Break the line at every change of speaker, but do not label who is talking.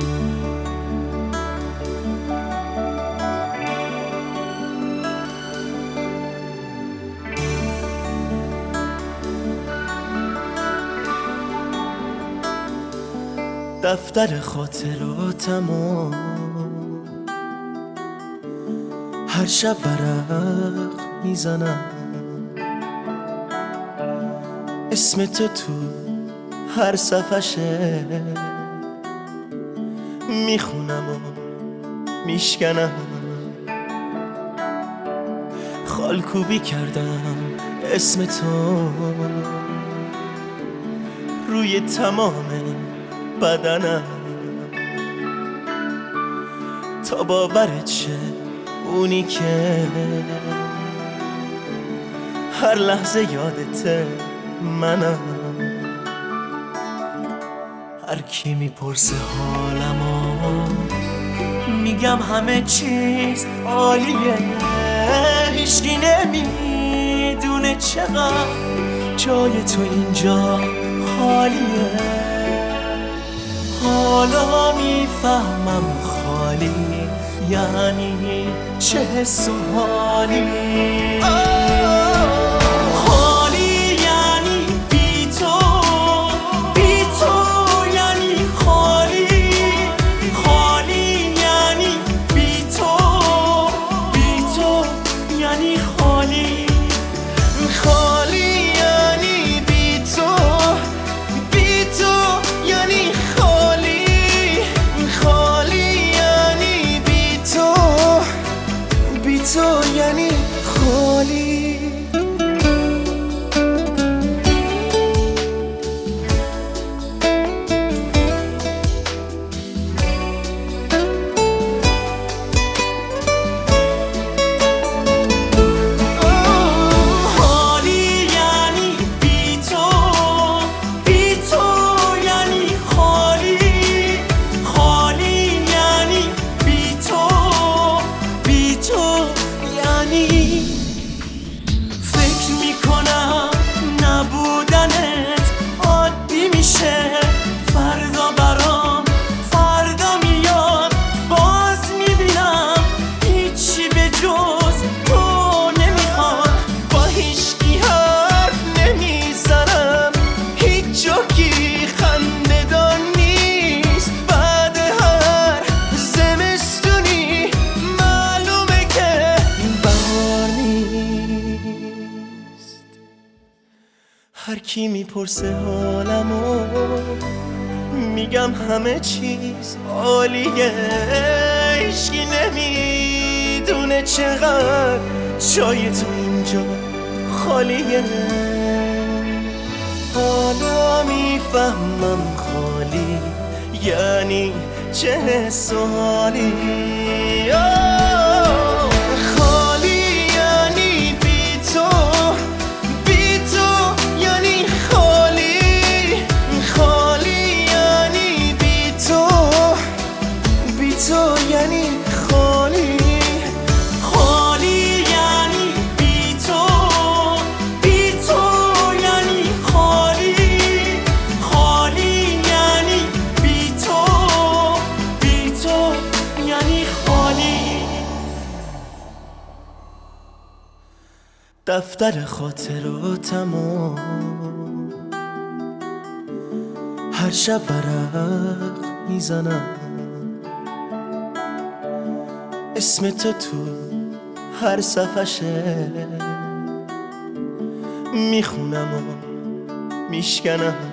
دفتر خاطراتمو هر شب ورق میزنم، اسم تو هر صفحشه میخونم و میشکنم. خالکوبی کردم اسم تو روی تمام بدنم تا باورت شه اونی که هر لحظه یادته منم. هر کی میپرسه حالمو میگم همه چیز عالیه، هیچکی نمیدونه چقدر جای تو اینجا خالیه. حالا میفهمم خالی یعنی چه حس و حالی. خالی یعنی بی تو، بی تو یعنی خالی. خالی یعنی بی تو، بی تو یعنی خالی. خالی یعنی بی تو، بی تو یعنی خالی. خالی یعنی بی تو، بی تو یعنی خالی. هر کی میپرسه حالمو میگم همه چیز عالیه، هیچکی نمیدونه چقدر جای تو اینجا خالیه. حالا میفهمم خالی یعنی چه حس و حالی. دفتر خاطراتمو هر شب ورق میزنم، اسم تو هر صفحشه میخونم و میشکنم.